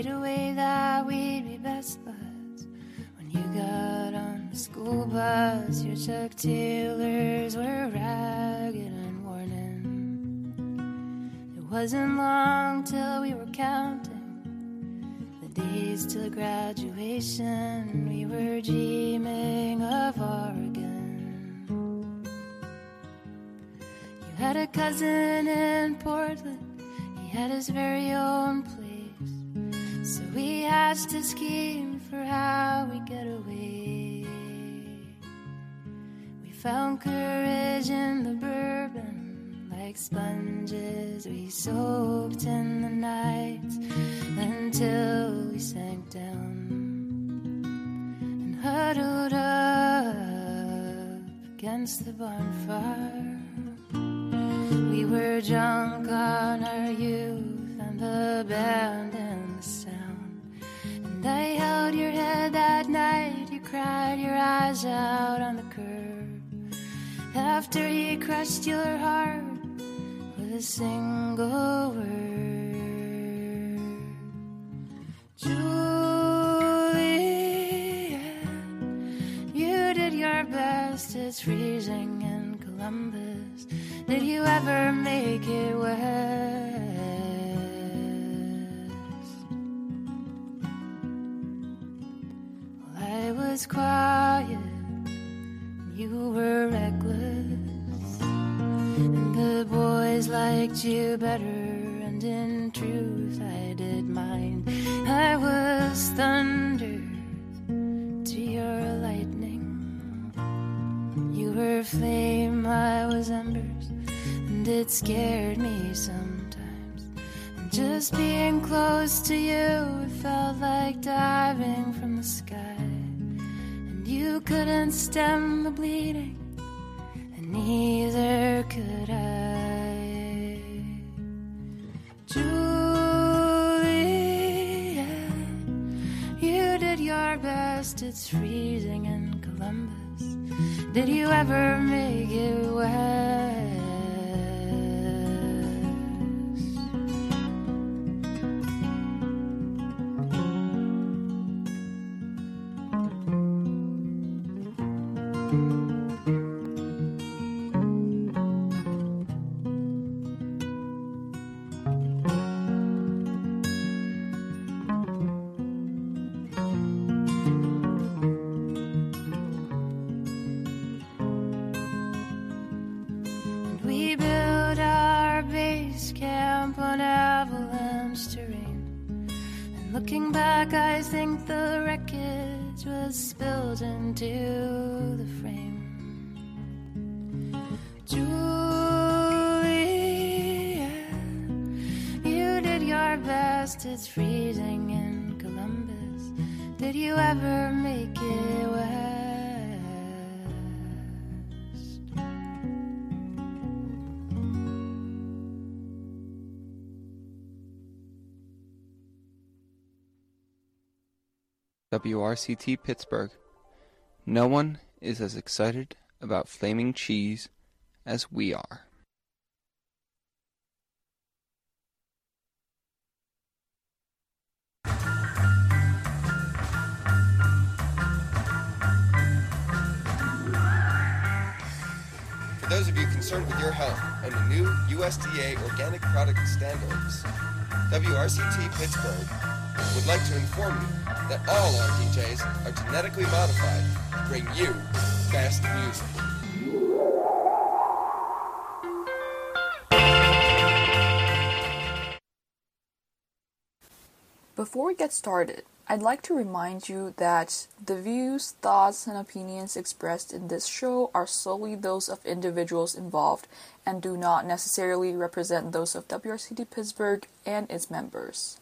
away that we'd be best buds. When you got on the school bus, your Chuck Taylors were ragged and worn in. It wasn't long till we were counting the days till graduation. We were dreaming of Oregon. You had a cousin in Portland. He had his very own place. So we hatched a scheme for how we get away. We found courage in the bourbon. Like sponges we soaked in the night until we sank down and huddled up against the bonfire. We were drunk on our youth and the band and the sound. And I held your head that night. You cried your eyes out on the curb after he crushed your heart with a single word. Juliet, you did your best. It's freezing in Columbus. Did you ever make it west? Well, I was quiet, you were reckless, and the boys liked you better, and in truth I did mine. I was thunder to your lightning. You were flame, I was embers, and it scared me sometimes. And just being close to you, it felt like diving from the sky. And you couldn't stem the bleeding, and neither could I. Juliet, you did your best. It's freezing in Columbus. Did you ever make it west? We built our base camp on avalanche terrain. And looking back, I think the wreckage was spilled into the frame. Juliet, you did your best. It's freezing in Columbus. Did you ever make it west? WRCT Pittsburgh. No one is as excited about flaming cheese as we are. For those of you concerned with your health and the new USDA organic product standards, WRCT Pittsburgh would like to inform you that all our DJs are genetically modified to bring you the best music. Before we get started, I'd like to remind you that the views, thoughts, and opinions expressed in this show are solely those of individuals involved and do not necessarily represent those of WRCT Pittsburgh and its members.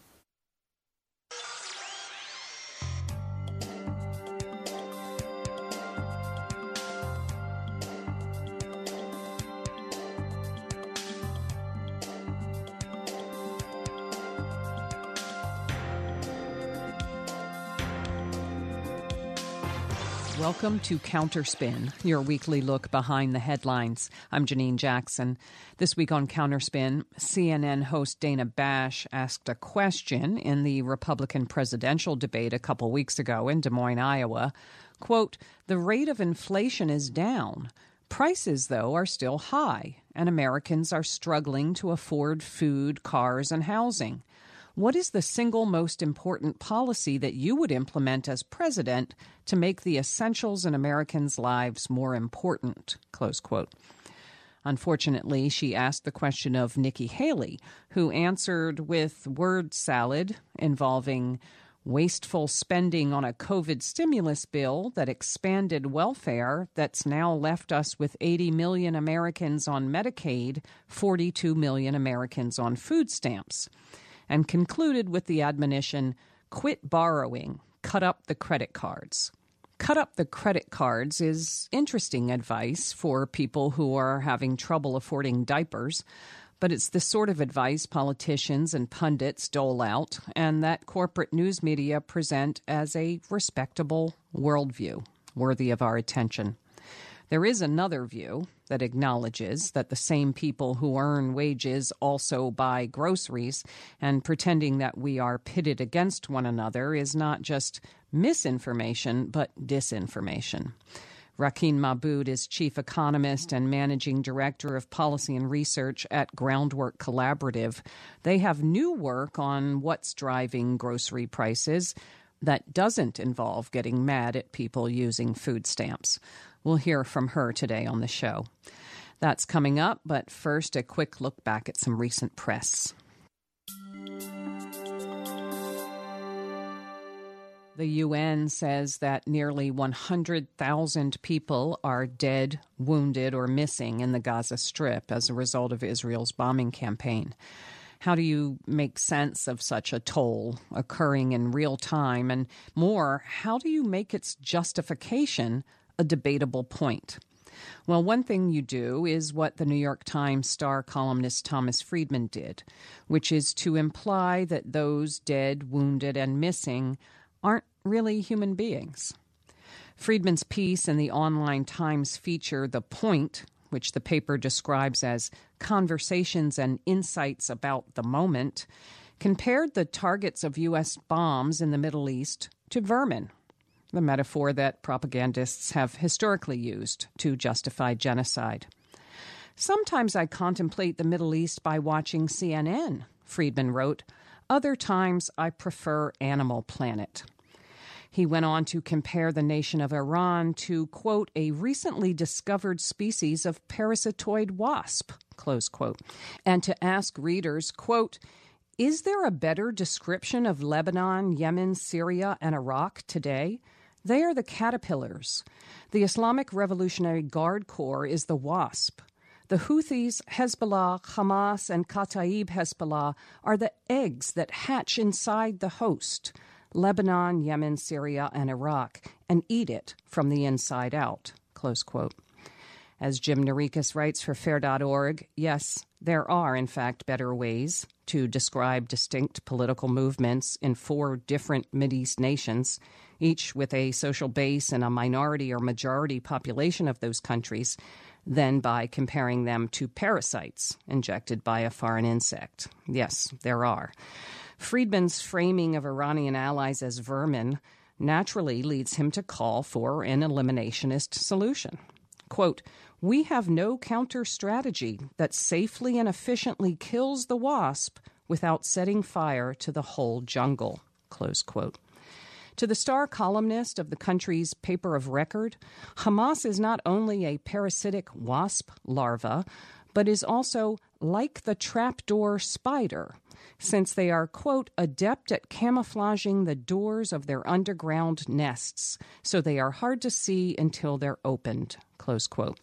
Welcome to Counterspin, your weekly look behind the headlines. I'm Janine Jackson. This week on Counterspin, CNN host Dana Bash asked a question in the Republican presidential debate a couple weeks ago in Des Moines, Iowa. Quote, "The rate of inflation is down. Prices, though, are still high, and Americans are struggling to afford food, cars, and housing. What is the single most important policy that you would implement as president to make the essentials in Americans' lives more important?" Close quote. Unfortunately, she asked the question of Nikki Haley, who answered with word salad involving wasteful spending on a COVID stimulus bill that expanded welfare that's now left us with 80 million Americans on Medicaid, 42 million Americans on food stamps, and concluded with the admonition, "Quit borrowing, cut up the credit cards." Cut up the credit cards is interesting advice for people who are having trouble affording diapers, but it's the sort of advice politicians and pundits dole out and that corporate news media present as a respectable worldview worthy of our attention. There is another view that acknowledges that the same people who earn wages also buy groceries, and pretending that we are pitted against one another is not just misinformation, but disinformation. Rakeen Mahbood is chief economist and managing director of policy and research at Groundwork Collaborative. They have new work on what's driving grocery prices that doesn't involve getting mad at people using food stamps. We'll hear from her today on the show. That's coming up, but first a quick look back at some recent press. The UN says that nearly 100,000 people are dead, wounded, or missing in the Gaza Strip as a result of Israel's bombing campaign. How do you make sense of such a toll occurring in real time? And more, how do you make its justification a debatable point? Well, one thing you do is what the New York Times star columnist Thomas Friedman did, which is to imply that those dead, wounded, and missing aren't really human beings. Friedman's piece in the online Times feature The Point, which the paper describes as conversations and insights about the moment, compared the targets of U.S. bombs in the Middle East to vermin, the metaphor that propagandists have historically used to justify genocide. "Sometimes I contemplate the Middle East by watching CNN," Friedman wrote. "Other times I prefer Animal Planet." He went on to compare the nation of Iran to, quote, "a recently discovered species of parasitoid wasp," close quote, and to ask readers, quote, "Is there a better description of Lebanon, Yemen, Syria, and Iraq today? They are the caterpillars. The Islamic Revolutionary Guard Corps is the wasp. The Houthis, Hezbollah, Hamas, and Kataib Hezbollah are the eggs that hatch inside the host, Lebanon, Yemen, Syria, and Iraq, and eat it from the inside out," close quote. As Jim Narikis writes for Fair.org, yes, there are, in fact, better ways to describe distinct political movements in 4 different Mideast nations, each with a social base and a minority or majority population of those countries, than by comparing them to parasites injected by a foreign insect. Yes, there are. Friedman's framing of Iranian allies as vermin naturally leads him to call for an eliminationist solution. Quote, "We have no counter strategy that safely and efficiently kills the wasp without setting fire to the whole jungle," close quote. To the star columnist of the country's paper of record, Hamas is not only a parasitic wasp larva, but is also like the trapdoor spider, since they are, quote, "adept at camouflaging the doors of their underground nests, so they are hard to see until they're opened," close quote.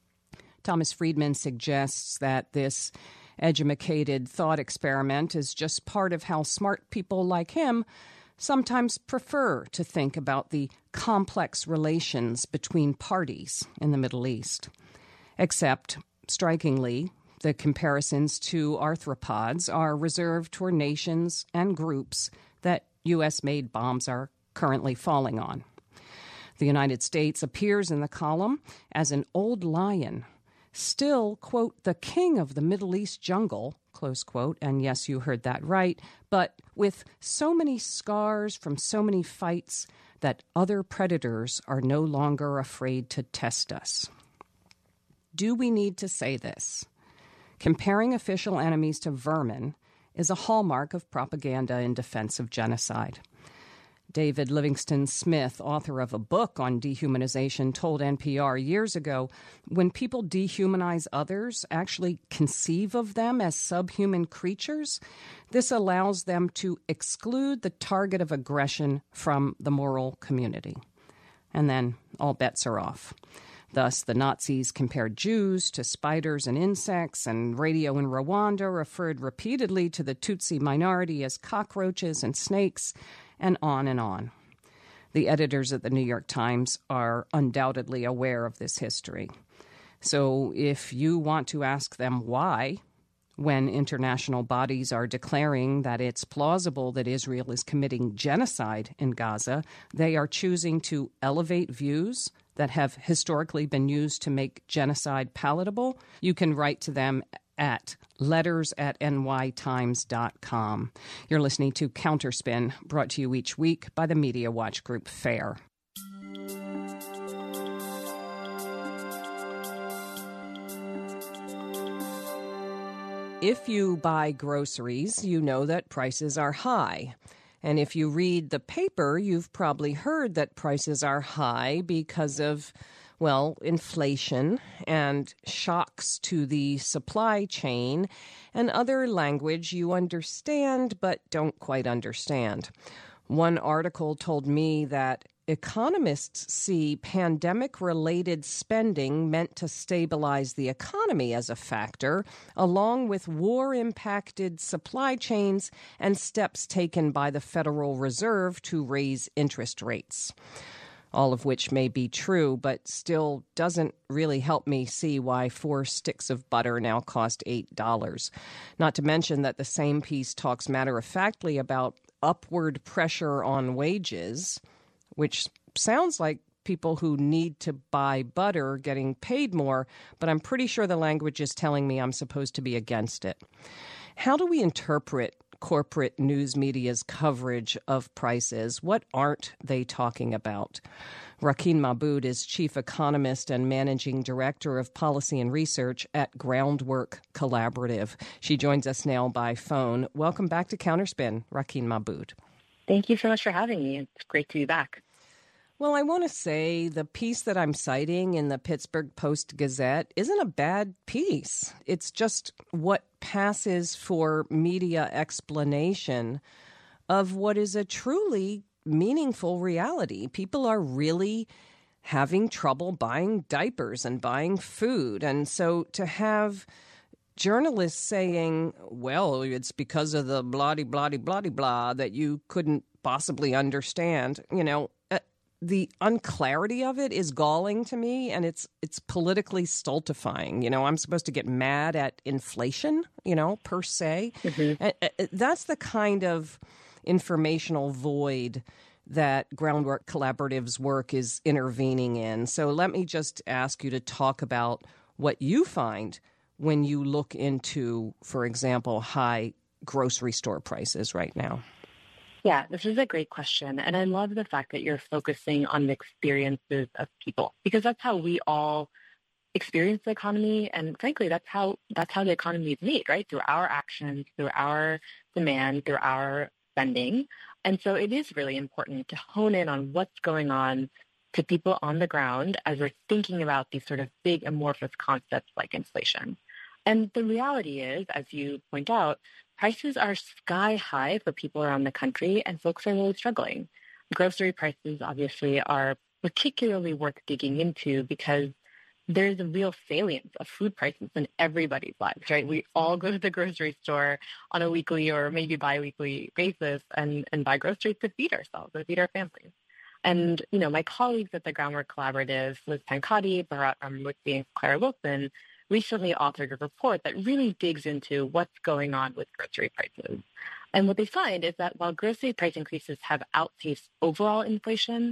Thomas Friedman suggests that this edumacated thought experiment is just part of how smart people like him sometimes prefer to think about the complex relations between parties in the Middle East. Except, strikingly, the comparisons to arthropods are reserved for nations and groups that U.S.-made bombs are currently falling on. The United States appears in the column as an old lion, still, quote, the king of the Middle East jungle, close quote, and yes, you heard that right, but with so many scars from so many fights that other predators are no longer afraid to test us. Do we need to say this? Comparing official enemies to vermin is a hallmark of propaganda in defense of genocide. David Livingston Smith, author of a book on dehumanization, told NPR years ago, when people dehumanize others, actually conceive of them as subhuman creatures, this allows them to exclude the target of aggression from the moral community. And then all bets are off. Thus, the Nazis compared Jews to spiders and insects, and radio in Rwanda referred repeatedly to the Tutsi minority as cockroaches and snakes, and on and on. The editors at the New York Times are undoubtedly aware of this history. So if you want to ask them why, when international bodies are declaring that it's plausible that Israel is committing genocide in Gaza, they are choosing to elevate views that have historically been used to make genocide palatable, you can write to them at letters@nytimes.com. You're listening to Counterspin, brought to you each week by the Media Watch Group FAIR. If you buy groceries, you know that prices are high. And if you read the paper, you've probably heard that prices are high because of, well, inflation and shocks to the supply chain and other language you understand but don't quite understand. One article told me that economists see pandemic-related spending meant to stabilize the economy as a factor, along with war-impacted supply chains and steps taken by the Federal Reserve to raise interest rates. All of which may be true, but still doesn't really help me see why 4 sticks of butter now cost $8. Not to mention that the same piece talks matter-of-factly about upward pressure on wages, which sounds like people who need to buy butter getting paid more, but I'm pretty sure the language is telling me I'm supposed to be against it. How do we interpret corporate news media's coverage of prices? What aren't they talking about? Rakeen Mahbood is chief economist and managing director of policy and research at Groundwork Collaborative. She joins us now by phone. Welcome back to Counterspin, Rakeen Mahbood. Thank you so much for having me. It's great to be back. Well, I want to say the piece that I'm citing in the Pittsburgh Post-Gazette isn't a bad piece. It's just what passes for media explanation of what is a truly meaningful reality. People are really having trouble buying diapers and buying food. And so to have journalists saying, well, it's because of the blah-de-blah-de-blah-de-blah that you couldn't possibly understand, the unclarity of it is galling to me, and it's politically stultifying. I'm supposed to get mad at inflation, per se. Mm-hmm. That's the kind of informational void that Groundwork Collaborative's work is intervening in. So let me just ask you to talk about what you find when you look into, for example, high grocery store prices right now. Yeah, this is a great question. And I love the fact that you're focusing on the experiences of people, because that's how we all experience the economy. And frankly, that's how the economy is made, right? Through our actions, through our demand, through our spending. And so it is really important to hone in on what's going on to people on the ground as we're thinking about these sort of big amorphous concepts like inflation. And the reality is, as you point out, prices are sky high for people around the country, and folks are really struggling. Grocery prices, obviously, are particularly worth digging into because there's a real salience of food prices in everybody's lives, right? We all go to the grocery store on a weekly or maybe bi-weekly basis and buy groceries to feed ourselves, to feed our families. And, my colleagues at the Groundwork Collaborative, Liz Pankati, Bharat Ramamurthy, and Clara Wilson, recently authored a report that really digs into what's going on with grocery prices. And what they find is that while grocery price increases have outpaced overall inflation,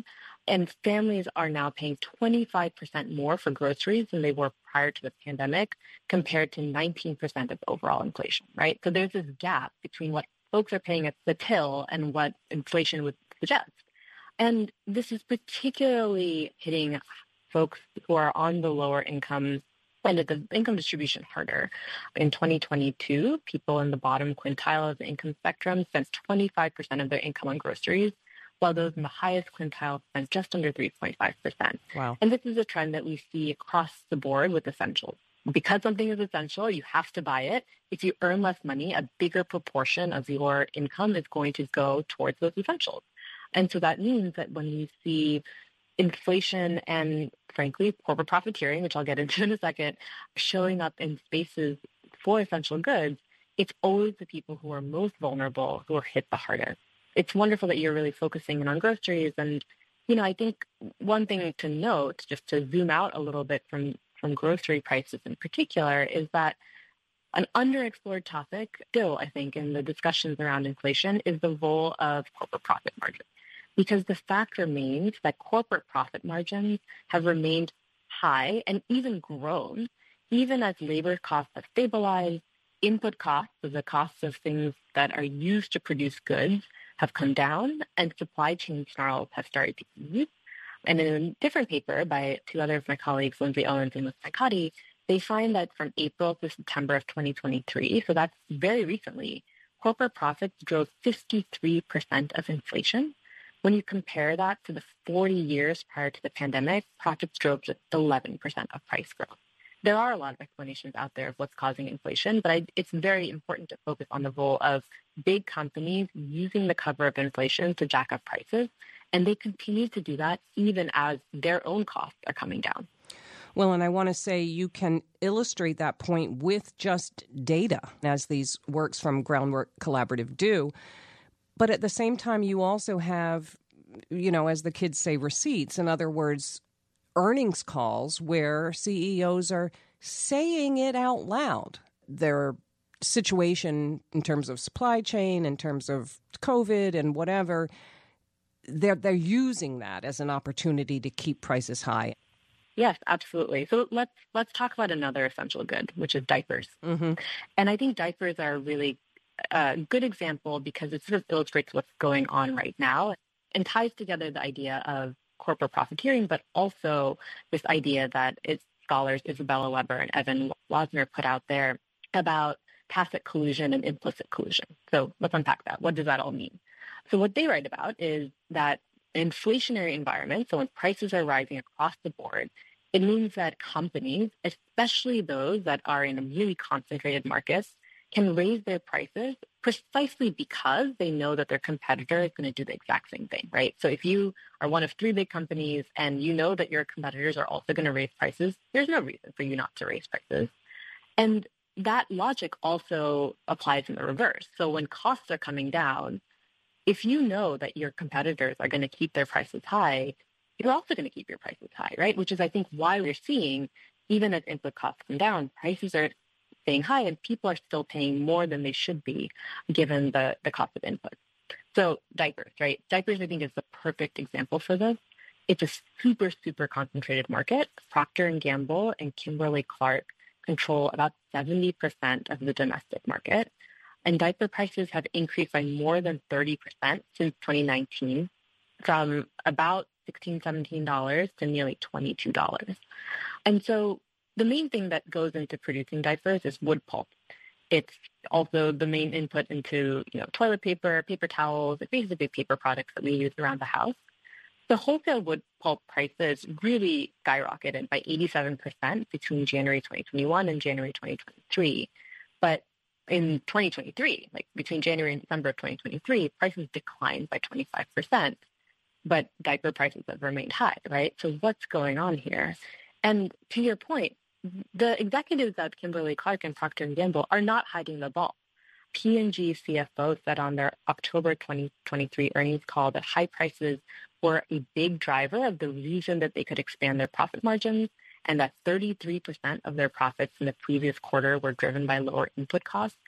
And families are now paying 25% more for groceries than they were prior to the pandemic, compared to 19% of overall inflation, right? So there's this gap between what folks are paying at the till and what inflation would suggest. And this is particularly hitting folks who are on the lower incomes and at the income distribution harder. In 2022, people in the bottom quintile of the income spectrum spent 25% of their income on groceries, while those in the highest quintile spent just under 3.5%. Wow. And this is a trend that we see across the board with essentials. Because something is essential, you have to buy it. If you earn less money, a bigger proportion of your income is going to go towards those essentials. And so that means that when we see inflation and, frankly, corporate profiteering, which I'll get into in a second, showing up in spaces for essential goods, it's always the people who are most vulnerable who are hit the hardest. It's wonderful that you're really focusing in on groceries. And, I think one thing to note, just to zoom out a little bit from grocery prices in particular, is that an underexplored topic still, I think, in the discussions around inflation is the role of corporate profit margins. Because the fact remains that corporate profit margins have remained high and even grown, even as labor costs have stabilized, input costs, so the costs of things that are used to produce goods, have come down, and supply chain snarls have started to ease. And in a different paper by two other of my colleagues, Lindsay Owens and Melissa Cotty, they find that from April to September of 2023, so that's very recently, corporate profits drove 53% of inflation. When you compare that to the 40 years prior to the pandemic, profits drove just 11% of price growth. There are a lot of explanations out there of what's causing inflation, but it's very important to focus on the role of big companies using the cover of inflation to jack up prices. And they continue to do that even as their own costs are coming down. Well, and I want to say you can illustrate that point with just data, as these works from Groundwork Collaborative do. But at the same time, you also have, as the kids say, receipts. In other words, earnings calls where CEOs are saying it out loud. Their situation in terms of supply chain, in terms of COVID and whatever, they're using that as an opportunity to keep prices high. Yes, absolutely. So let's talk about another essential good, which is diapers. Mm-hmm. And I think diapers are really a good example because it sort of illustrates what's going on right now and ties together the idea of corporate profiteering, but also this idea that its scholars Isabella Weber and Evan Wasner put out there about tacit collusion and implicit collusion. So let's unpack that. What does that all mean? So what they write about is that inflationary environment, so when prices are rising across the board, it means that companies, especially those that are in really concentrated markets, can raise their prices precisely because they know that their competitor is going to do the exact same thing, right? So if you are one of three big companies and you know that your competitors are also going to raise prices, there's no reason for you not to raise prices. And that logic also applies in the reverse. So when costs are coming down, if you know that your competitors are going to keep their prices high, you're also going to keep your prices high, right? Which is, I think, why we're seeing, even as input costs come down, prices are staying high and people are still paying more than they should be given the cost of input. So diapers, right? Diapers, I think, is the perfect example for this. It's a super, super concentrated market. Procter & Gamble and Kimberly-Clark control about 70% of the domestic market. And diaper prices have increased by more than 30% since 2019, from about $16, $17 to nearly $22. And so the main thing that goes into producing diapers is wood pulp. It's also the main input into, toilet paper, paper towels, basically paper products that we use around the house. The wholesale wood pulp prices really skyrocketed by 87% between January 2021 and January 2023. But in 2023, like between January and December of 2023, prices declined by 25%, but diaper prices have remained high, right? So what's going on here? And to your point, the executives at Kimberly-Clark and Procter & Gamble are not hiding the ball. P&G CFO said on their October 2023 earnings call that high prices were a big driver of the reason that they could expand their profit margins, and that 33% of their profits in the previous quarter were driven by lower input costs.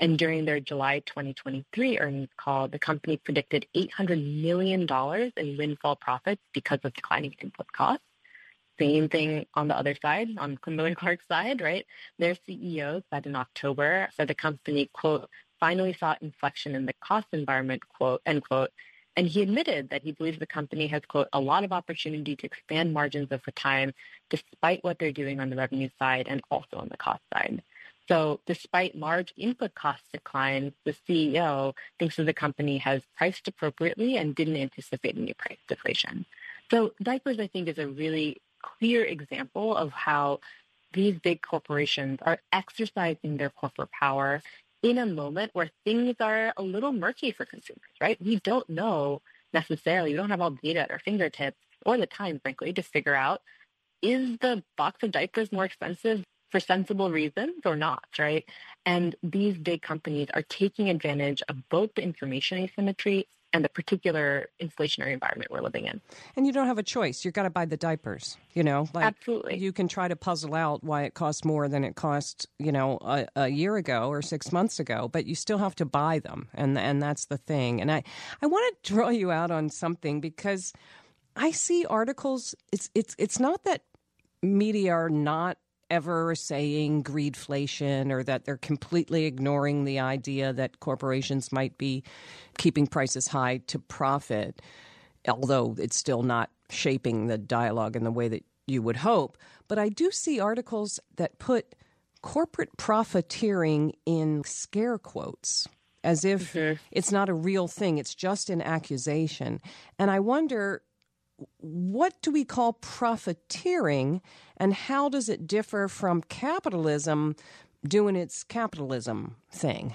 And during their July 2023 earnings call, the company predicted $800 million in windfall profits because of declining input costs. Same thing on the other side, on Kimberly-Clark's side, right? Their CEO said in October that the company, quote, finally saw inflection in the cost environment, quote, end quote. And he admitted that he believes the company has, quote, a lot of opportunity to expand margins over time, despite what they're doing on the revenue side and also on the cost side. So despite large input cost declines, the CEO thinks that the company has priced appropriately and didn't anticipate any price deflation. So diapers, I think, is a really clear example of how these big corporations are exercising their corporate power in a moment where things are a little murky for consumers, right? We don't know necessarily, we don't have all the data at our fingertips or the time, frankly, to figure out, is the box of diapers more expensive for sensible reasons or not, right? And these big companies are taking advantage of both the information asymmetry and the particular inflationary environment we're living in. And you don't have a choice. You've got to buy the diapers, like absolutely. You can try to puzzle out why it costs more than it cost, a year ago or 6 months ago, but you still have to buy them. And that's the thing. And I want to draw you out on something because I see articles. It's not that media are not ever saying greedflation or that they're completely ignoring the idea that corporations might be keeping prices high to profit, although it's still not shaping the dialogue in the way that you would hope. But I do see articles that put corporate profiteering in scare quotes, as if it's not a real thing. It's just an accusation. And I wonder, what do we call profiteering, and how does it differ from capitalism doing its capitalism thing,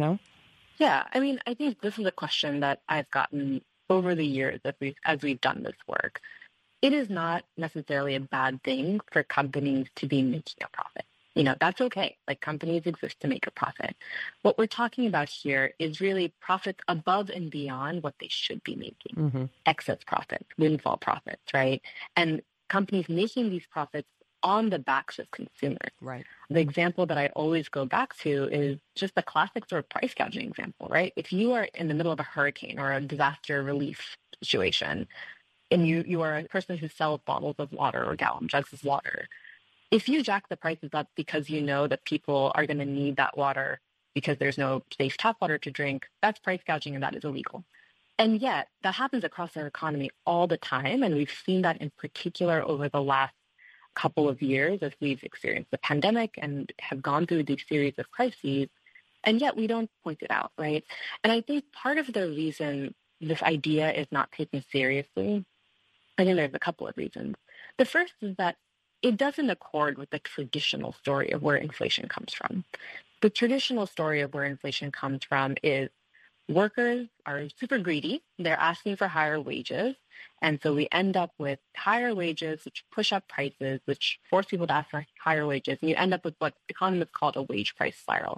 Yeah, I mean, I think this is a question that I've gotten over the years as we've done this work. It is not necessarily a bad thing for companies to be making a profit. That's okay. Like, companies exist to make a profit. What we're talking about here is really profits above and beyond what they should be making. Excess profits, windfall profits, right? And companies making these profits on the backs of consumers. Right. The example that I always go back to is just the classic sort of price gouging example, right? If you are in the middle of a hurricane or a disaster relief situation, and you are a person who sells bottles of water or gallon jugs of water, if you jack the prices up because you know that people are going to need that water because there's no safe tap water to drink, that's price gouging and that is illegal. And yet that happens across our economy all the time. And we've seen that in particular over the last couple of years as we've experienced the pandemic and have gone through these series of crises. And yet we don't point it out, right? And I think part of the reason this idea is not taken seriously, I think there's a couple of reasons. The first is that it doesn't accord with the traditional story of where inflation comes from. The traditional story of where inflation comes from is workers are super greedy. They're asking for higher wages. And so we end up with higher wages, which push up prices, which force people to ask for higher wages. And you end up with what economists call a wage price spiral.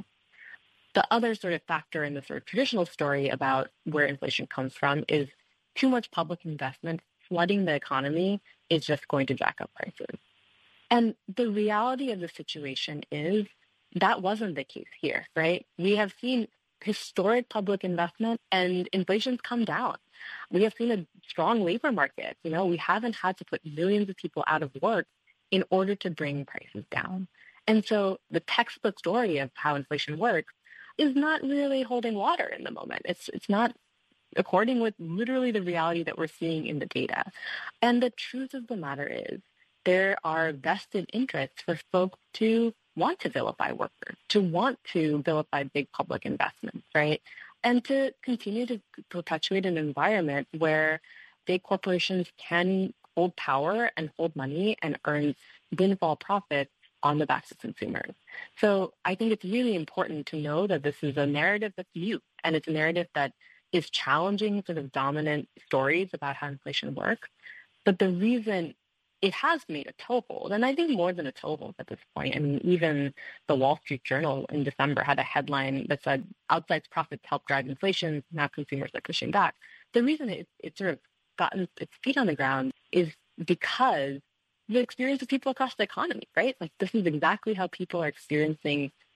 The other sort of factor in the sort of traditional story about where inflation comes from is too much public investment flooding the economy is just going to jack up prices. And the reality of the situation is that wasn't the case here, right? We have seen historic public investment and inflation's come down. We have seen a strong labor market. We haven't had to put millions of people out of work in order to bring prices down. And so the textbook story of how inflation works is not really holding water in the moment. It's not according with literally the reality that we're seeing in the data. And the truth of the matter is, there are vested interests for folks to want to vilify workers, to want to vilify big public investments, right? And to continue to perpetuate an environment where big corporations can hold power and hold money and earn windfall profits on the backs of consumers. So I think it's really important to know that this is a narrative that's new, and it's a narrative that is challenging sort of dominant stories about how inflation works. But the reason it has made a toehold, and I think more than a toehold at this point. I mean, even the Wall Street Journal in December had a headline that said, outsized profits help drive inflation, now consumers are pushing back. The reason it sort of gotten its feet on the ground is because the experience of people across the economy, right? Like, this is exactly how people are experiencing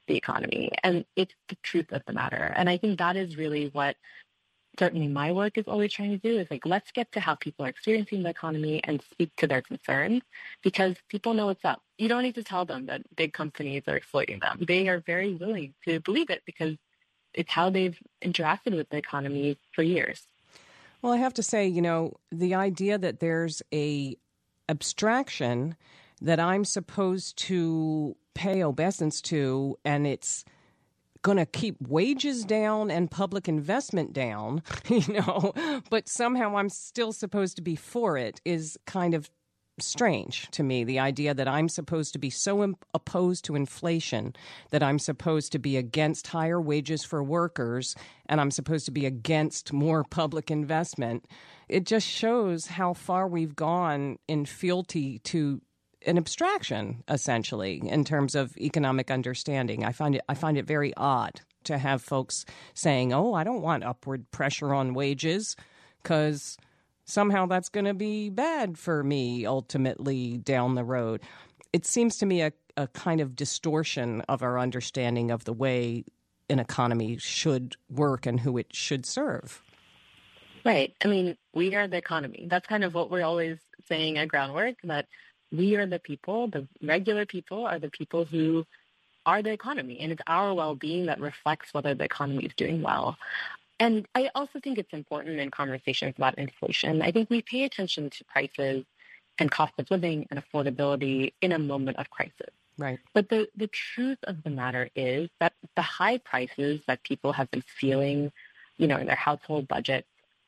the economy. And it's the truth of the matter. And I think that is really what certainly my work is always trying to do, is like, let's get to how people are experiencing the economy and speak to their concerns, because people know what's up. You don't need to tell them that big companies are exploiting them. They are very willing to believe it because it's how they've interacted with the economy for years. Well, I have to say, the idea that there's a abstraction that I'm supposed to pay obeisance to, and it's going to keep wages down and public investment down, but somehow I'm still supposed to be for it, is kind of strange to me. The idea that I'm supposed to be so opposed to inflation, that I'm supposed to be against higher wages for workers, and I'm supposed to be against more public investment. It just shows how far we've gone in fealty to an abstraction, essentially, in terms of economic understanding. I find it very odd to have folks saying, "Oh, I don't want upward pressure on wages because somehow that's going to be bad for me ultimately down the road." It seems to me a kind of distortion of our understanding of the way an economy should work and who it should serve. Right. I mean, we are the economy. That's kind of what we're always saying at Groundwork, that we are the people, the regular people are the people who are the economy. And it's our well-being that reflects whether the economy is doing well. And I also think it's important in conversations about inflation. I think we pay attention to prices and cost of living and affordability in a moment of crisis. Right. But the truth of the matter is that the high prices that people have been feeling, in their household budget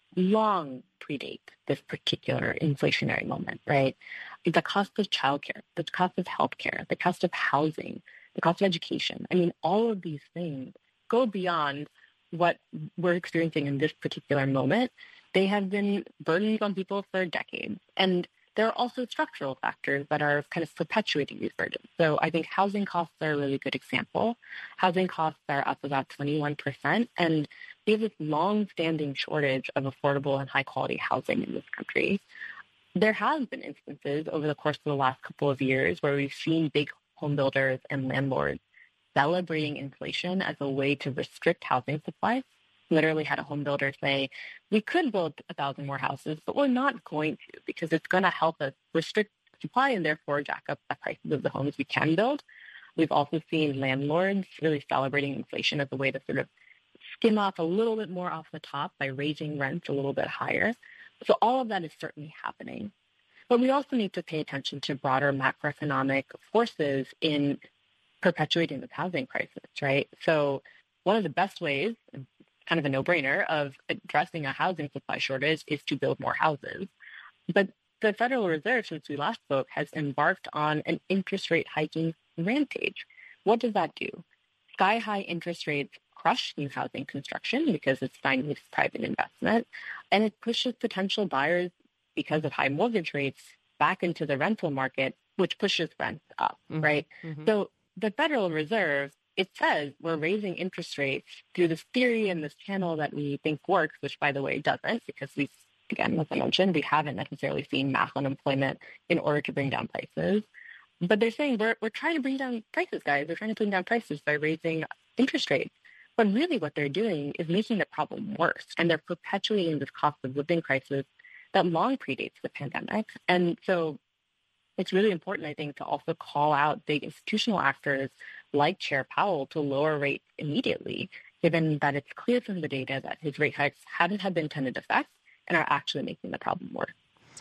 long predate this particular inflationary moment, right? The cost of childcare, the cost of healthcare, the cost of housing, the cost of education. I mean, all of these things go beyond what we're experiencing in this particular moment. They have been burdens on people for decades. And there are also structural factors that are kind of perpetuating these burdens. So I think housing costs are a really good example. Housing costs are up about 21%, and we have this long-standing shortage of affordable and high-quality housing in this country. There have been instances over the course of the last couple of years where we've seen big home builders and landlords celebrating inflation as a way to restrict housing supply. Literally had a home builder say, we could build 1,000 more houses, but we're not going to, because it's going to help us restrict supply and therefore jack up the prices of the homes we can build. We've also seen landlords really celebrating inflation as a way to sort of skim off a little bit more off the top by raising rents a little bit higher. So all of that is certainly happening. But we also need to pay attention to broader macroeconomic forces in perpetuating the housing crisis, right? So one of the best ways, kind of a no-brainer, of addressing a housing supply shortage is to build more houses. But the Federal Reserve, since we last spoke, has embarked on an interest rate hiking rampage. What does that do? Sky-high interest rates crush new housing construction because it's stymies private investment, and it pushes potential buyers, because of high mortgage rates, back into the rental market, which pushes rents up, right? Mm-hmm. So the Federal Reserve, it says we're raising interest rates through this theory and this channel that we think works, which, by the way, doesn't, because we, again, as I mentioned, we haven't necessarily seen mass unemployment in order to bring down prices. But they're saying we're trying to bring down prices, guys. We're trying to bring down prices by raising interest rates. But really what they're doing is making the problem worse. And they're perpetuating this cost of living crisis that long predates the pandemic. And so it's really important, I think, to also call out big institutional actors like Chair Powell to lower rates immediately, given that it's clear from the data that his rate hikes haven't had the intended effect and are actually making the problem worse.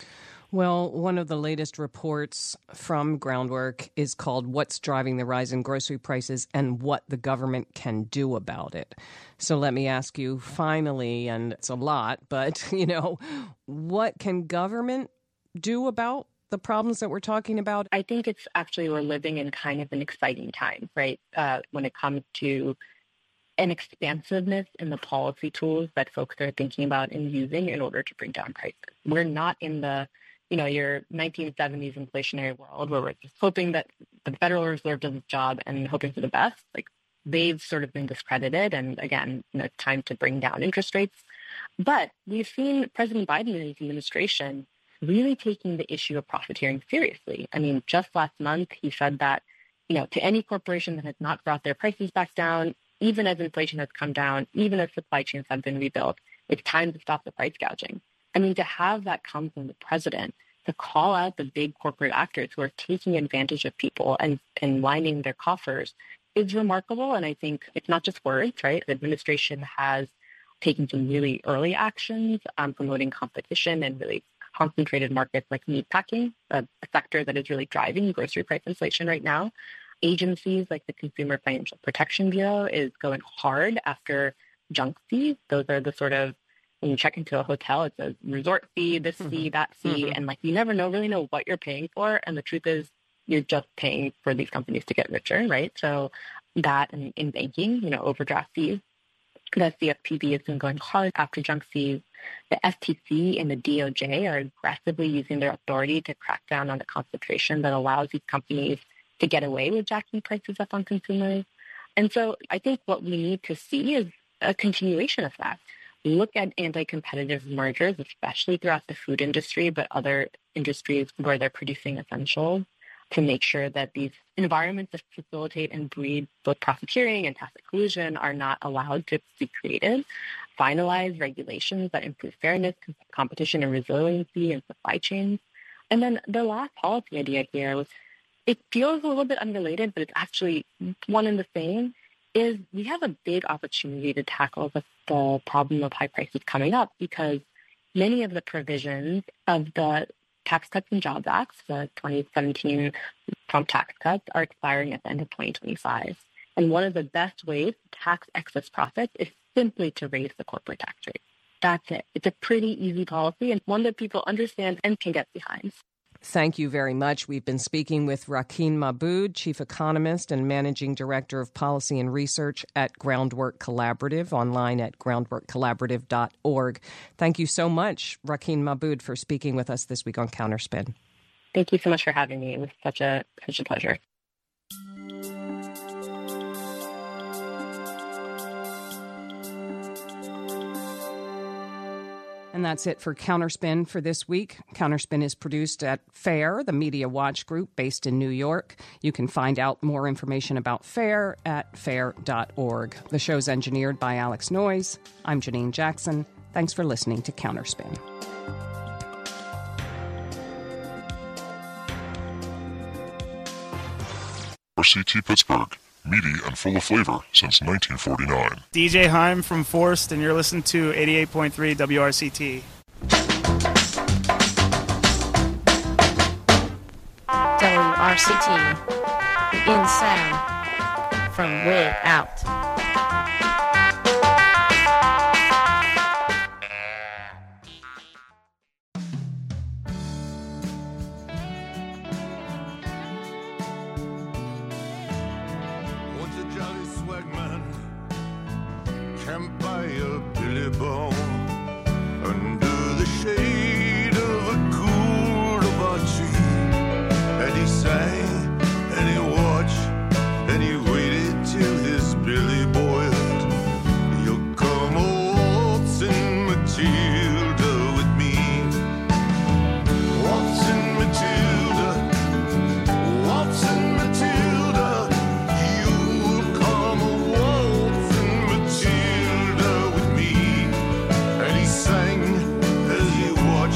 Well, one of the latest reports from Groundwork is called What's Driving the Rise in Grocery Prices and What the Government Can Do About It. So let me ask you finally, and it's a lot, but, what can government do about the problems that we're talking about? I think it's actually, we're living in kind of an exciting time, right? When it comes to an expansiveness in the policy tools that folks are thinking about and using in order to bring down prices. We're not in the your 1970s inflationary world where we're just hoping that the Federal Reserve does its job and hoping for the best. Like, they've sort of been discredited. And again, it's time to bring down interest rates. But we've seen President Biden and his administration really taking the issue of profiteering seriously. I mean, just last month, he said that to any corporation that has not brought their prices back down, even as inflation has come down, even as supply chains have been rebuilt, it's time to stop the price gouging. I mean, to have that come from the president, to call out the big corporate actors who are taking advantage of people and lining their coffers is remarkable. And I think it's not just words, right? The administration has taken some really early actions, promoting competition and really concentrated markets like meatpacking, a sector that is really driving grocery price inflation right now. Agencies like the Consumer Financial Protection Bureau is going hard after junk fees. Those are the sort of, when you check into a hotel, it's a resort fee, this fee, that fee, and you never really know what you're paying for. And the truth is, you're just paying for these companies to get richer, right? So that, and in banking, overdraft fees. The CFPB has been going hard after junk fees. The FTC and the DOJ are aggressively using their authority to crack down on the concentration that allows these companies to get away with jacking prices up on consumers. And so I think what we need to see is a continuation of that. Look at anti-competitive mergers, especially throughout the food industry, but other industries where they're producing essentials, to make sure that these environments that facilitate and breed both profiteering and tacit collusion are not allowed to be created. Finalize regulations that improve fairness, competition, and resiliency in supply chains. And then the last policy idea here was, it feels a little bit unrelated, but it's actually one and the same, is we have a big opportunity to tackle the problem of high prices coming up, because many of the provisions of the Tax Cuts and Jobs Act, the 2017 Trump tax cuts, are expiring at the end of 2025. And one of the best ways to tax excess profits is simply to raise the corporate tax rate. That's it. It's a pretty easy policy and one that people understand and can get behind. Thank you very much. We've been speaking with Rakeen Mahbood, Chief Economist and Managing Director of Policy and Research at Groundwork Collaborative, online at groundworkcollaborative.org. Thank you so much, Rakeen Mahbood, for speaking with us this week on Counterspin. Thank you so much for having me. It was such a pleasure. And that's it for Counterspin for this week. Counterspin is produced at FAIR, the Media Watch Group based in New York. You can find out more information about FAIR at fair.org. The show's engineered by Alex Noyes. I'm Janine Jackson. Thanks for listening to Counterspin. RCT Pittsburgh, meaty and full of flavor since 1949. DJ Heim from Forst, and you're listening to 88.3 WRCT. WRCT, in sound from way out. As he watched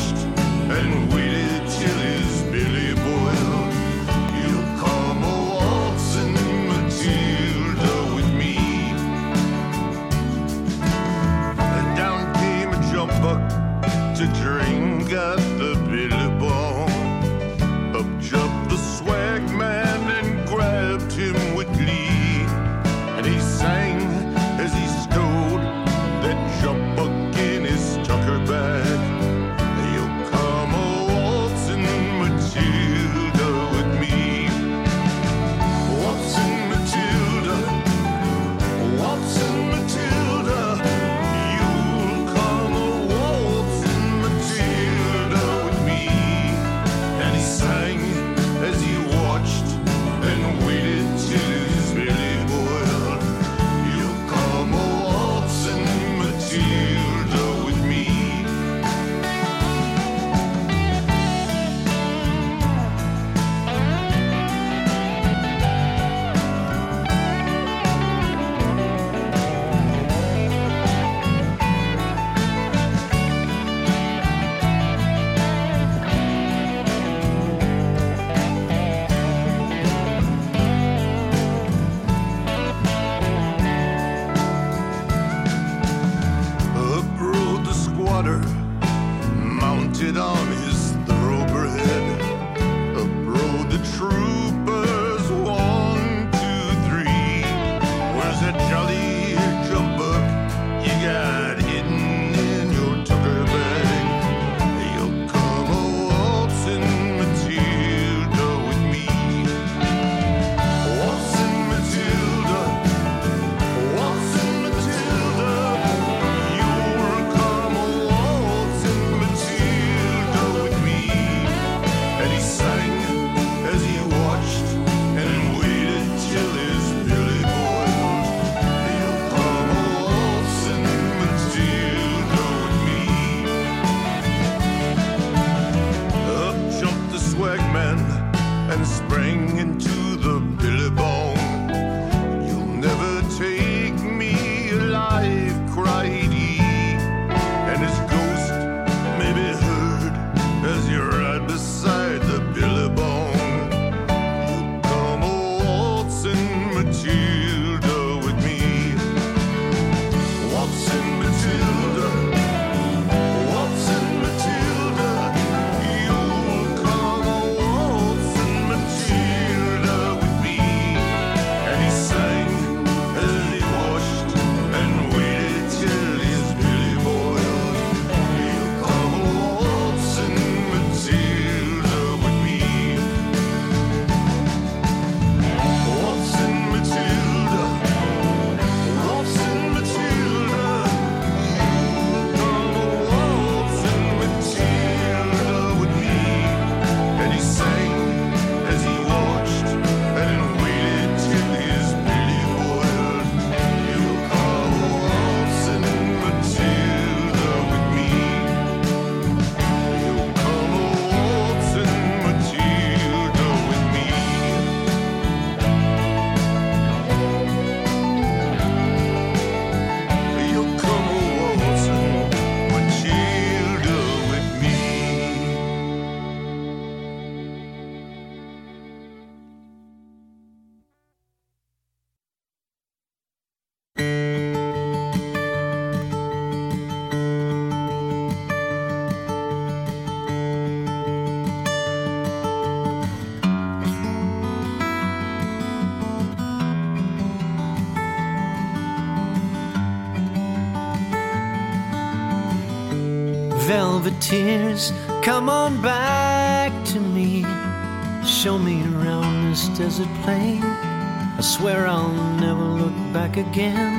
velvet tears, come on back to me. Show me around this desert plain. I swear I'll never look back again.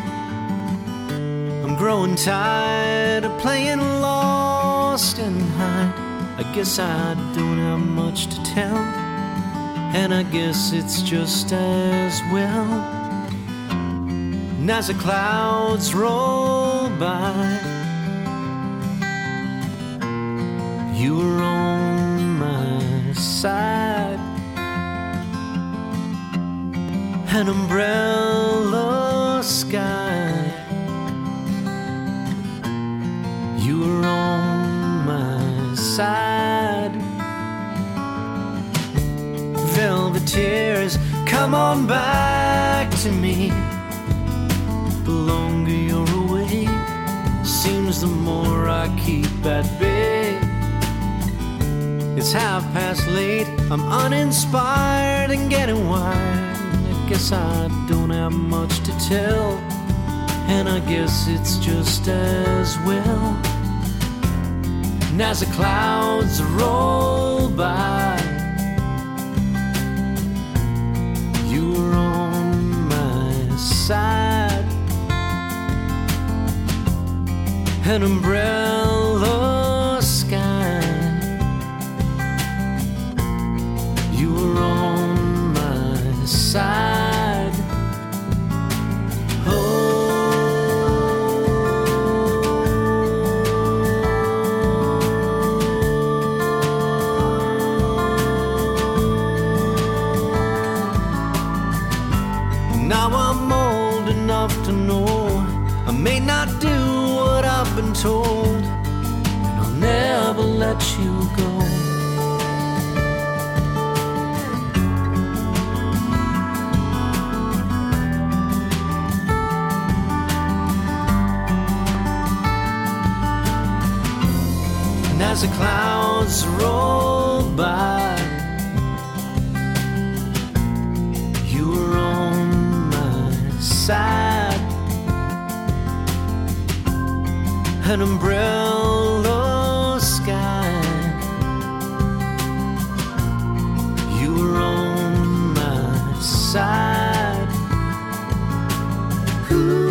I'm growing tired of playing lost and hide. I guess I don't have much to tell, and I guess it's just as well. And as the clouds roll by, you were on my side. An umbrella sky, you were on my side. Velvet tears, come on back to me. The longer you're away, seems the more I keep at bay. It's 8:30, I'm uninspired and getting wired. I guess I don't have much to tell, and I guess it's just as well. And as the clouds roll by, you were on my side. An umbrella sky, you were on my side. Now I'm old enough to know I may not do what I've been told, and I'll never let you go. And as the clouds roll by, you were on my side. An umbrella sky, you were on my side. Ooh.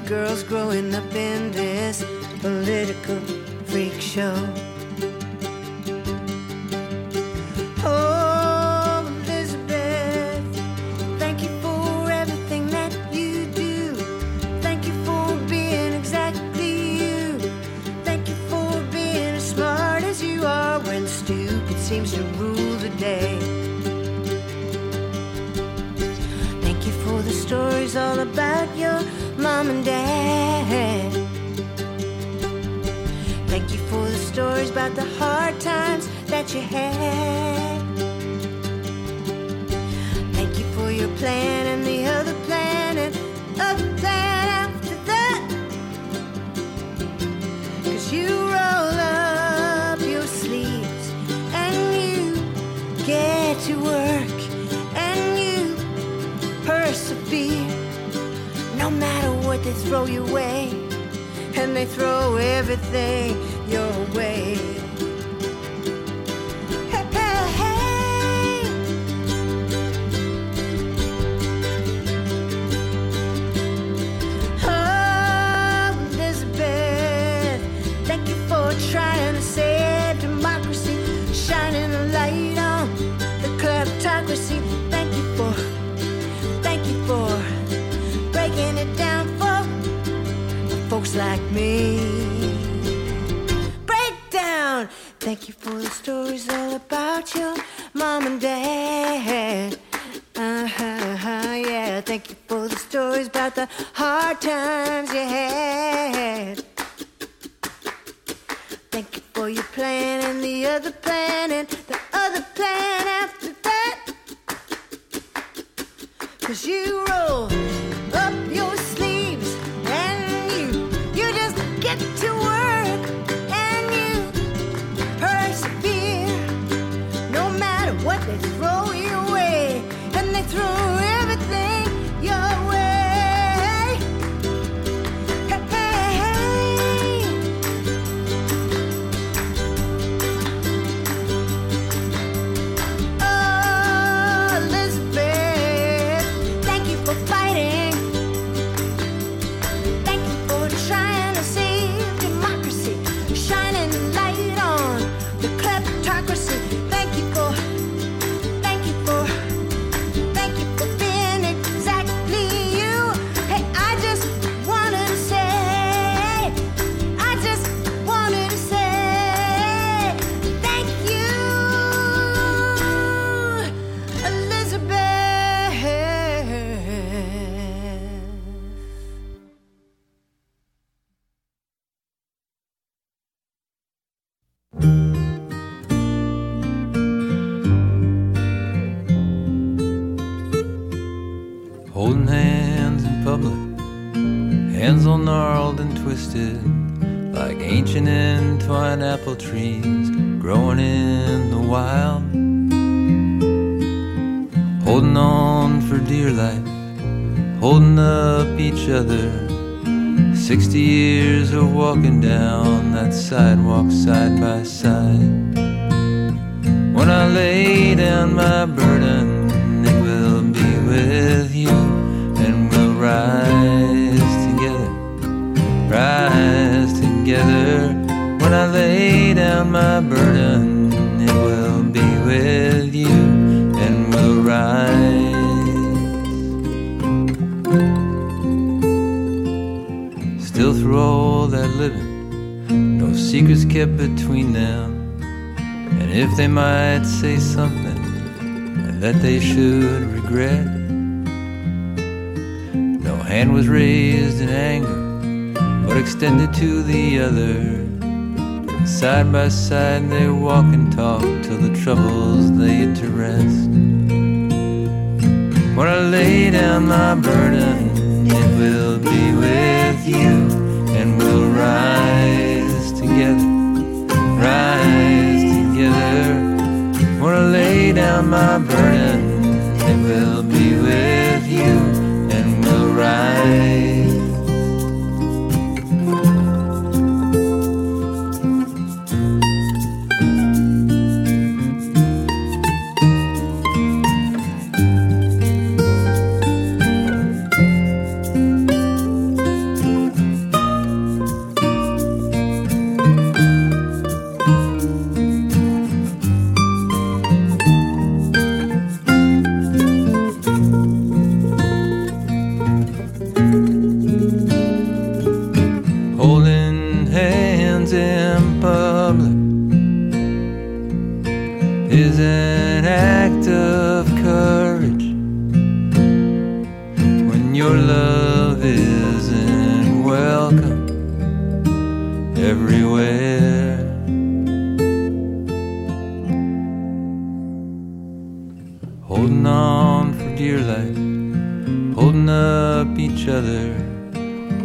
girls growing up in this political freak show. Oh, Elizabeth, thank you for everything that you do. Thank you for being exactly you. Thank you for being as smart as you are when stupid seems to rule the day. Thank you for the stories all about your mom and dad. Thank you for the stories about the hard times that you had. Thank you for your plan and the other plan and other plan after that. 'Cause you roll up your sleeves and you get to work and you persevere no matter what they throw your way, and they throw everything your way. Hey, hey, hey. Oh, Elizabeth, thank you for trying to save democracy, shining a light on the kleptocracy. Thank you for breaking it down for folks like me. Break down. Thank you for the stories all about your mom and dad. Yeah. Thank you for the stories about the hard times you had. Thank you for your plan and the other plan and the other plan after that. 'Cause you roll up your sleeves and you just get to work and you persevere no matter what they throw your way, and they throw everything your way. Hey, hey, hey. Oh, Elizabeth, thank you for fighting. Thank you for trying to save democracy, shining a light on the kleptocracy. Thank you for being exactly you. Hey, I just wanted to say thank you, Elizabeth. Holding hands in public, hands all gnarled and twisted, like ancient entwined apple trees growing in the wild. Holding on for dear life, holding up each other. 60 years of walking down that sidewalk side by side. When I lay down my burden, it will be with you, and we'll rise together, rise together. When I lay down my burden, it will be with you, and we'll rise. Still through all that living, no secrets kept between them. And if they might say something that they should regret, no hand was raised in anger, but extended to the other. Side by side they walk and talk till the troubles laid to rest. When I lay down my burden, it will be with you, and we'll rise together, rise together. When I lay down my burden, it will be with you, and we'll rise.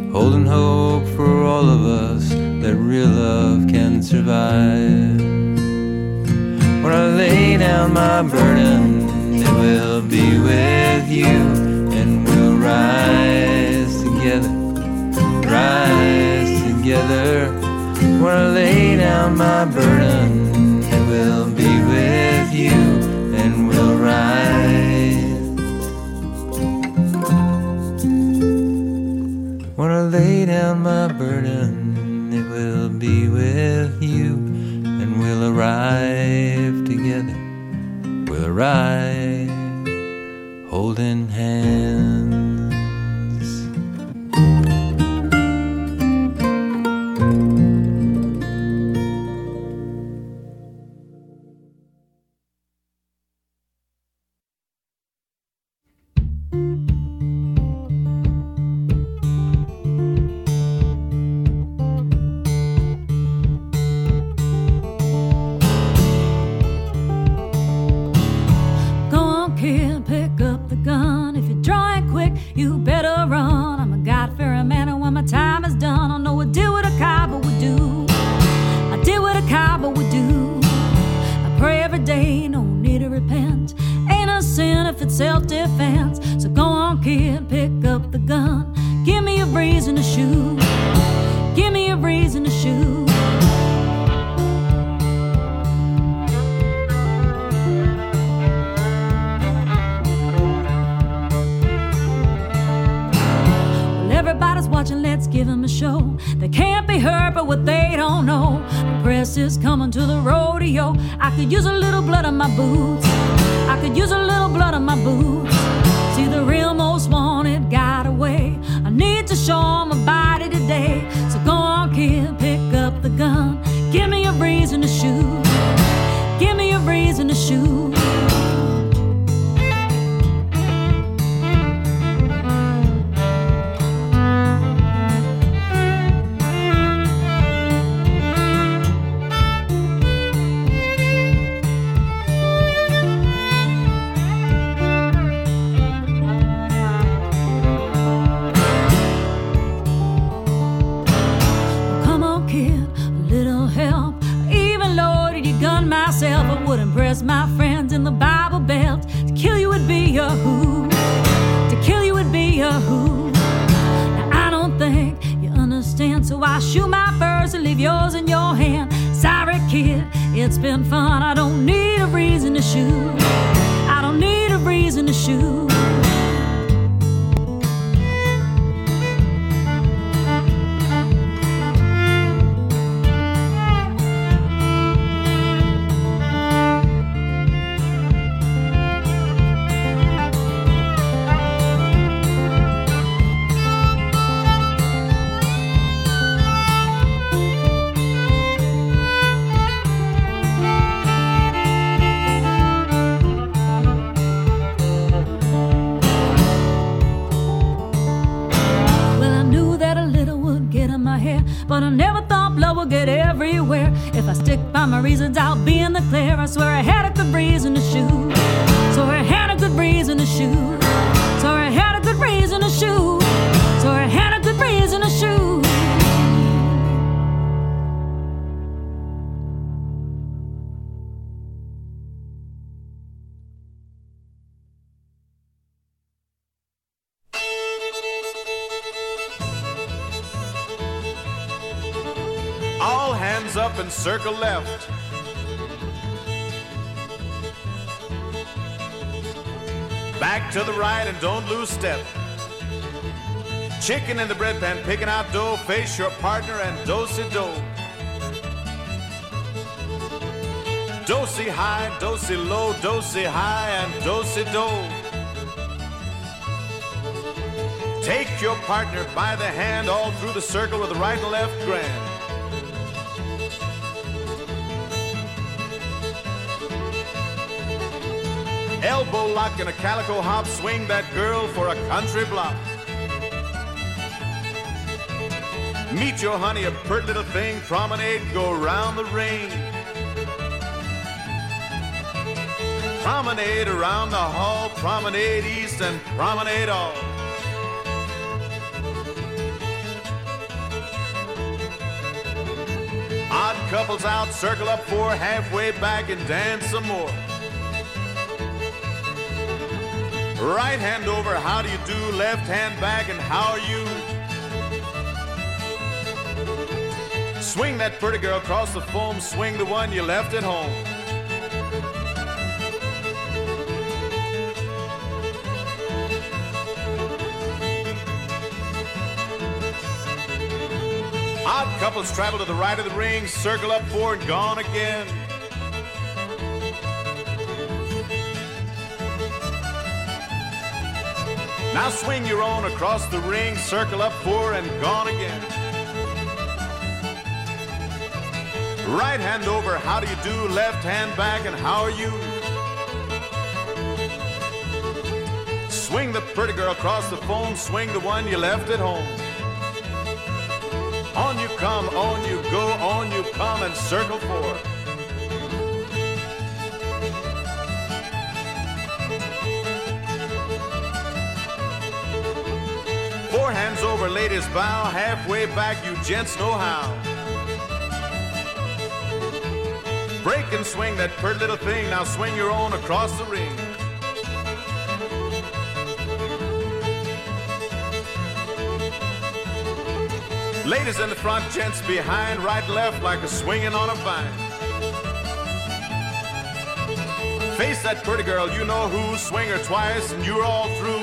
holding hope for all of us that real love can survive. When I lay down my burden, it will be with you, and we'll rise together, rise together. When I lay down my burden, it will be with you, and we'll rise. When I lay down my burden, it will be with you, and we'll arrive together. We'll arrive holding hands. Coming to the rodeo, I could use a little blood on my boots. I could use a little blood on my boots. See, the real most wanted got away. I need to show my body today. So go on, kid, pick up the gun. Give me a reason to shoot. Give me a reason to shoot. My friends in the Bible Belt. To kill you would be a who. To kill you would be a who. Now I don't think you understand, so I shoot my first and leave yours in your hand. Sorry kid, it's been fun. I don't need a reason to shoot. I don't need a reason to shoot. But I never thought blood would get everywhere. If I stick by my reasons, I'll be in the clear. I swear I had a good reason to shoot. So I had a good reason to shoot. So I had a good reason to shoot. So I had a good reason to shoot. Up and circle left. Back to the right and don't lose step. Chicken in the bread pan, picking out dough. Face your partner and do-si-do. Do-si high, do-si low, do-si high and do-si-do. Take your partner by the hand all through the circle with the right and left grand. Elbow lock and a calico hop, swing that girl for a country block. Meet your honey, a pert little thing, promenade, go round the ring. Promenade around the hall, promenade east and promenade all. couples out, circle up 4, halfway back and dance some more. Right hand over, how do you do? Left hand back, and how are you? Swing that pretty girl across the foam, swing the one you left at home. Odd couples travel to the right of the ring, circle up 4 and gone again. Now swing your own across the ring, circle up 4 and gone again. Right hand over, how do you do? Left hand back, and how are you? Swing the pretty girl across the foam, swing the one you left at home. On you come, on you go, on you come, and circle 4. Four hands over, ladies bow, halfway back, you gents know how. Break and swing that pretty little thing, now swing your own across the ring. Ladies in the front, gents behind, right and left like a swinging on a vine. Face that pretty girl, you know who, swing her twice and you're all through.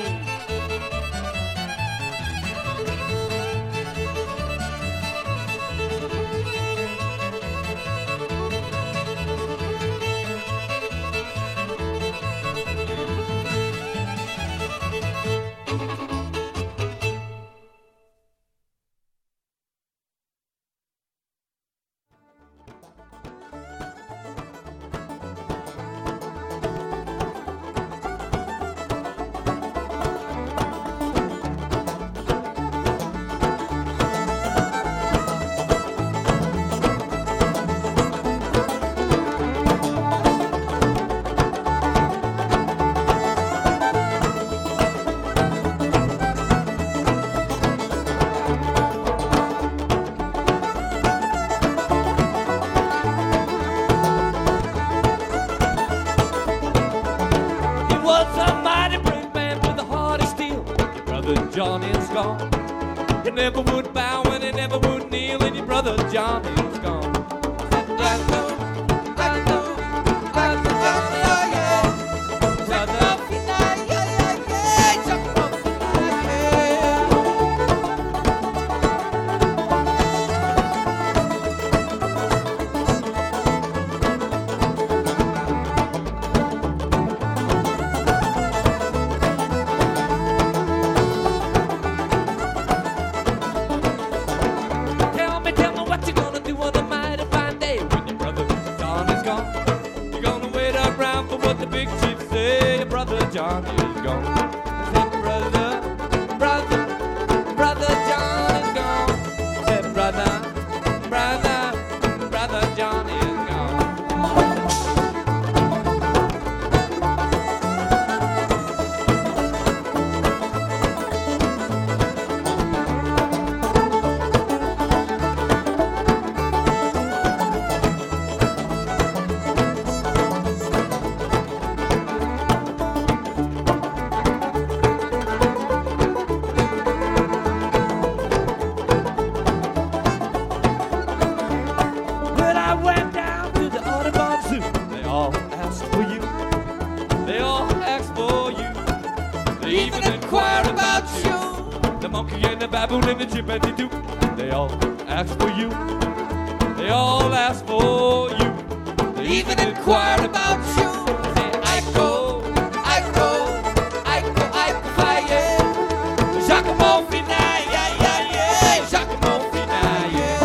John is gone. He never would bow and he never would kneel, and your brother John is gone. John is gone. I said, brother John is gone. I said, brother John is gone. Baboon and the chimpanzee, they all ask for you. They all ask for you. They even inquire about you. Say, I go, fire. Giacomo Fina, yeah. Giacomo Fina, yeah.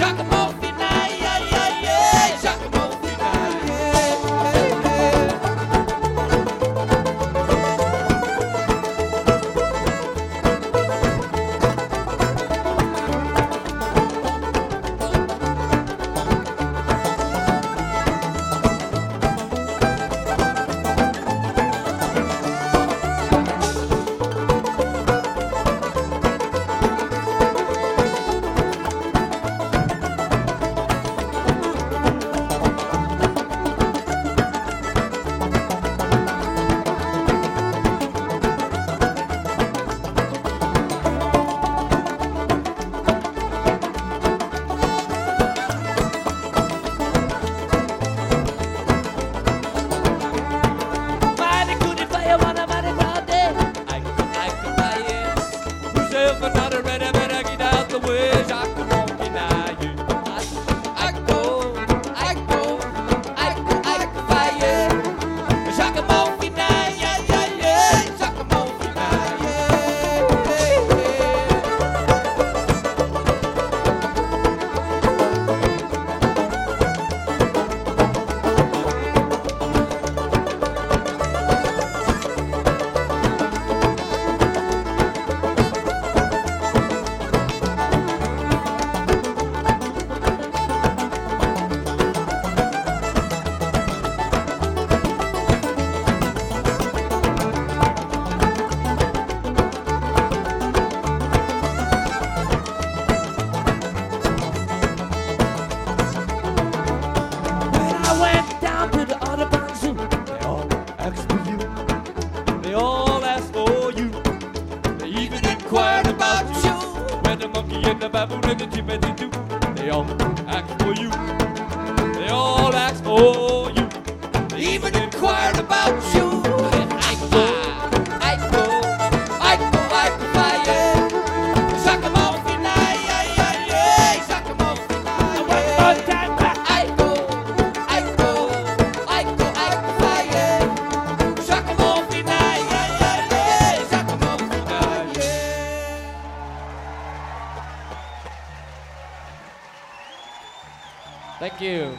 Thank you.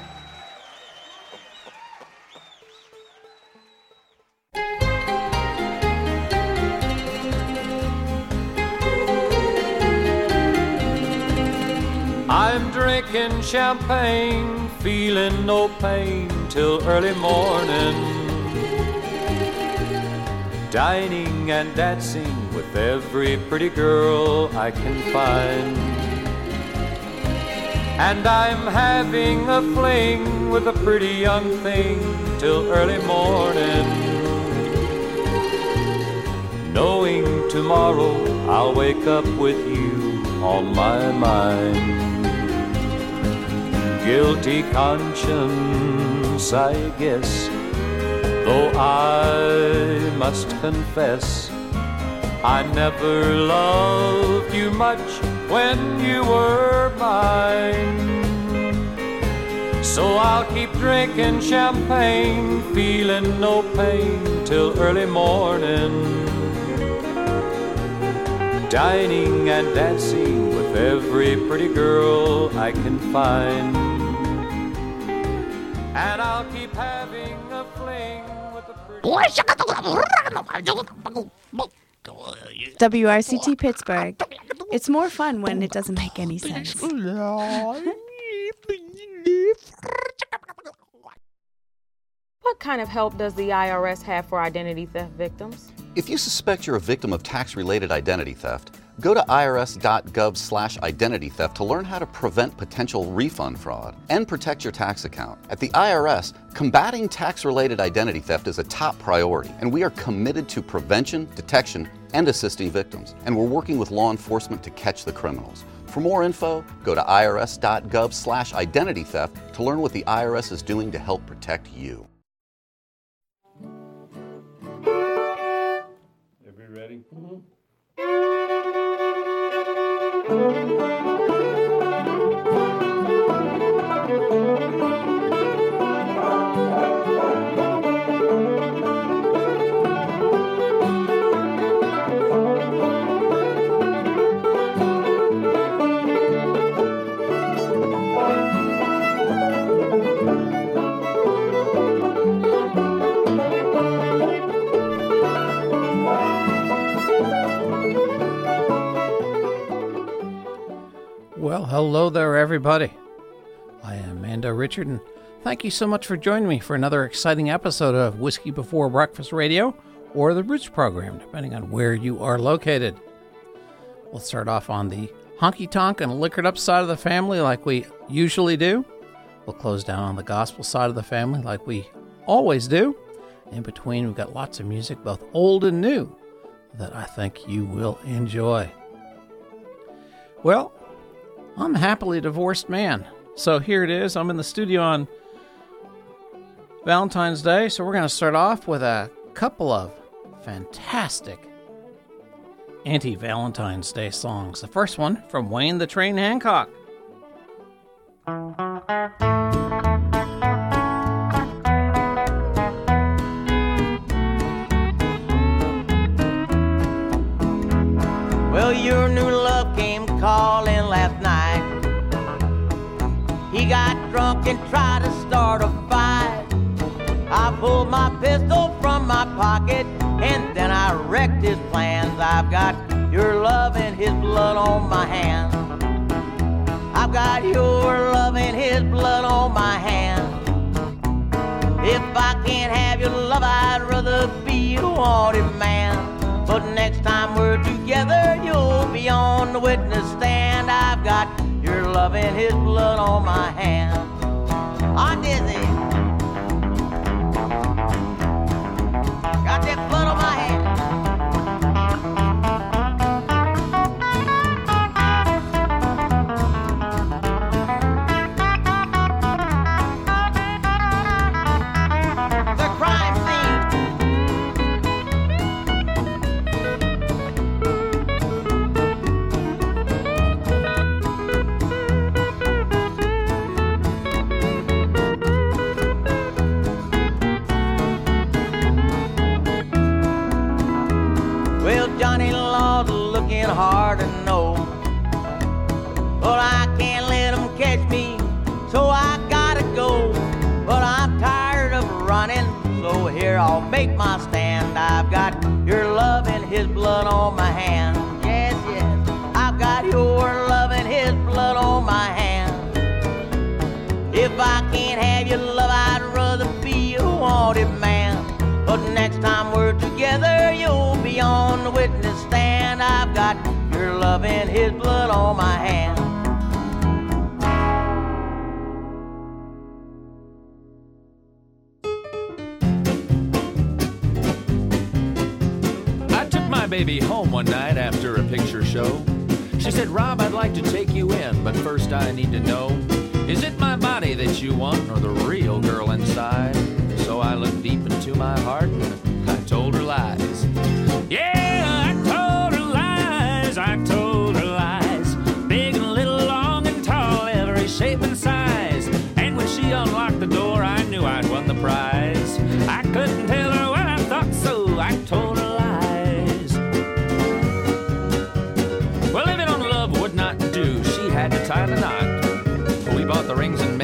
I'm drinking champagne, feeling no pain till early morning. Dining and dancing with every pretty girl I can find. And I'm having a fling with a pretty young thing till early morning. Knowing tomorrow I'll wake up with you on my mind. Guilty conscience, I guess, though I must confess I never loved you much when you were mine. So I'll keep drinking champagne, feeling no pain till early morning. Dining and dancing with every pretty girl I can find. And I'll keep having a fling with the pretty... WRCT Pittsburgh. It's more fun when it doesn't make any sense. What kind of help does the IRS have for identity theft victims? If you suspect you're a victim of tax-related identity theft, go to irs.gov/identity theft to learn how to prevent potential refund fraud and protect your tax account. At the IRS, combating tax-related identity theft is a top priority, and we are committed to prevention, detection, and assisting victims. And we're working with law enforcement to catch the criminals. For more info, go to irs.gov/identity theft to learn what the IRS is doing to help protect you. Everybody ready? Hello there, everybody. I am Mando Richard, and thank you so much for joining me for another exciting episode of Whiskey Before Breakfast Radio, or the Roots program, depending on where you are located. We'll start off on the honky-tonk and liquored-up side of the family like we usually do. We'll close down on the gospel side of the family like we always do. In between, we've got lots of music, both old and new, that I think you will enjoy. Well, I'm a happily divorced man. So here it is. I'm in the studio on Valentine's Day. So we're going to start off with a couple of fantastic anti-Valentine's Day songs. The first one from Wayne the Train Hancock. Well, your new love came calling last night. He got drunk and tried to start a fight. I pulled my pistol from my pocket and then I wrecked his plans. I've got your love and his blood on my hands. I've got your love and his blood on my hands. If I can't have your love, I'd rather be a wanted man. But next time we're together, you'll be on the witness stand. I've got your love and his blood on my hands. I'm dizzy. Got that blood on my hands. Hard to know, but I can't let them catch me, so I gotta go. But I'm tired of running, so here I'll make my stand. I've got your love and his blood on my hands. Yes, yes, I've got your love and his blood on my hands. If I can't have your love, I'd rather be a wanted man. But next time we're together, you'll be on the witness stand. I've got your love and his blood on my hands. I took my baby home one night after a picture show. She said, Rob, I'd like to take you in, but first I need to know, is it my body that you want or the real girl inside? So I looked deep into my heart and I told her lies. Yeah, I told her lies, I told her lies. Big and little, long and tall, every shape and size. And when she unlocked the door, I knew I'd won the prize. I couldn't tell her what I thought, so I told her lies. Well, living on love would not do, she had to tie the knot. We bought the rings and